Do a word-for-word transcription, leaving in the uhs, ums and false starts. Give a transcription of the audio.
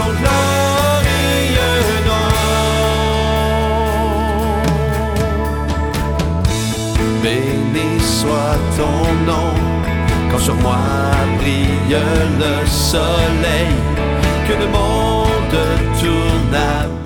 ton glorieux nom. Béni soit ton nom, quand sur moi brille le soleil, que le monde tourne à